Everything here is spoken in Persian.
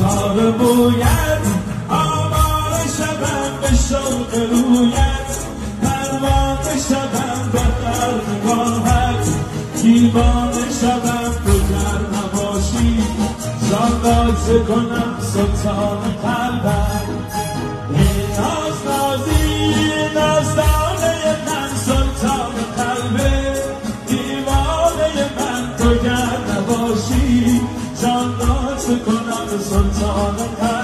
یار بویت آوار شدم به شوق رویت پروانه شدم به قرنگاهت دیوانه شدم تو گر نباشی جان راضی کنم سلطان قلبت ای ناز نازی نازدانه من سلطان قلبه دیوانه من تو گر نباشی جان راضی کنم سلطان قلبت